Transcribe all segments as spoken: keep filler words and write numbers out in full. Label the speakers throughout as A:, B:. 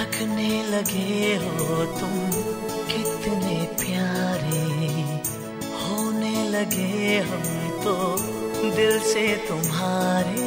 A: लगने लगे हो तुम कितने प्यारे, होने लगे हम तो दिल से तुम्हारे।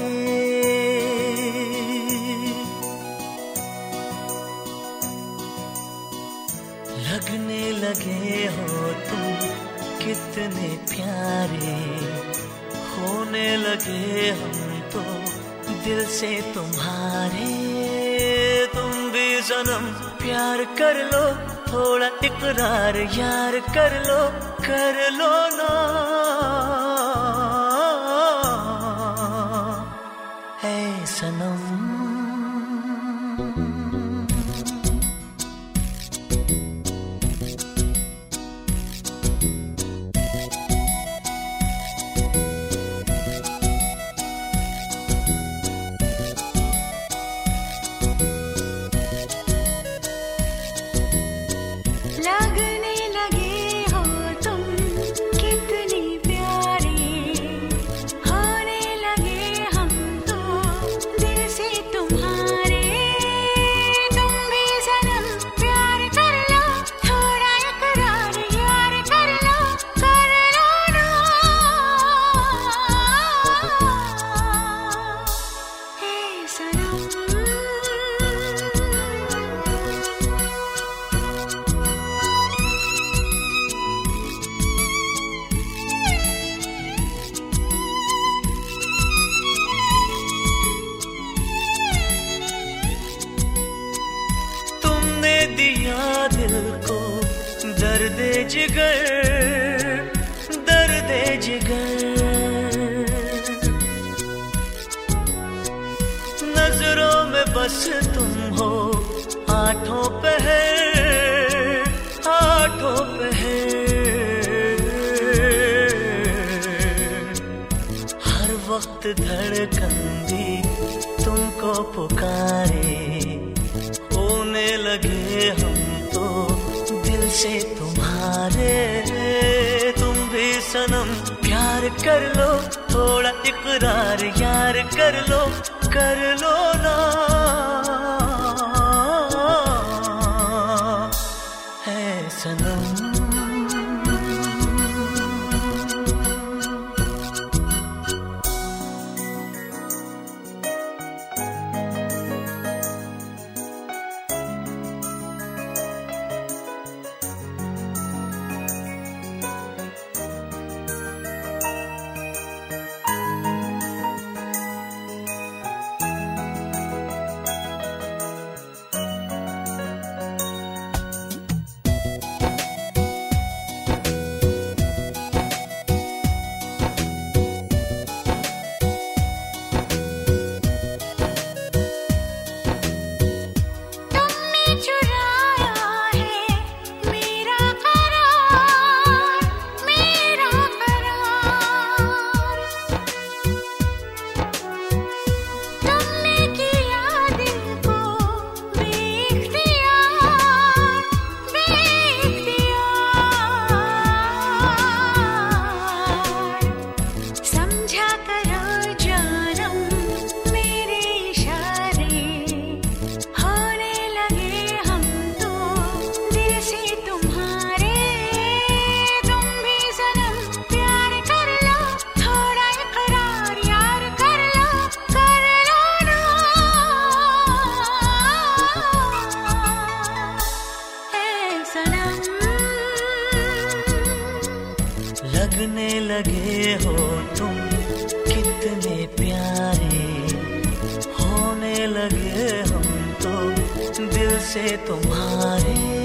A: लगने लगे हो तुम कितने प्यारे, होने लगे हम तो दिल से तुम्हारे। तुम भी सनम प्यार कर लो, थोड़ा इकरार यार कर लो, कर लो ना ऐ सनम।
B: लगने लगे हो तुम कितने प्यारे, होने लगे हम तो दिल से तुम्हारे। तुम भी सनम प्यार कर लो, थोड़ा इकरार यार कर लो, कर लो ना हे सनम।
A: दिया दिल को दर्द जिगर, दर्द जिगर। नजरों में बस तुम हो आठों पहर, आठों पहर। हर वक्त धड़कन भी तुमको पुकारे, होने लगे हम तो दिल से तुम्हारे। तुम भी सनम प्यार कर लो, थोड़ा इकरार यार कर लो, कर लो ना है सनम। लगने लगे हो तुम कितने प्यारे, होने लगे हम तो दिल से तुम्हारे।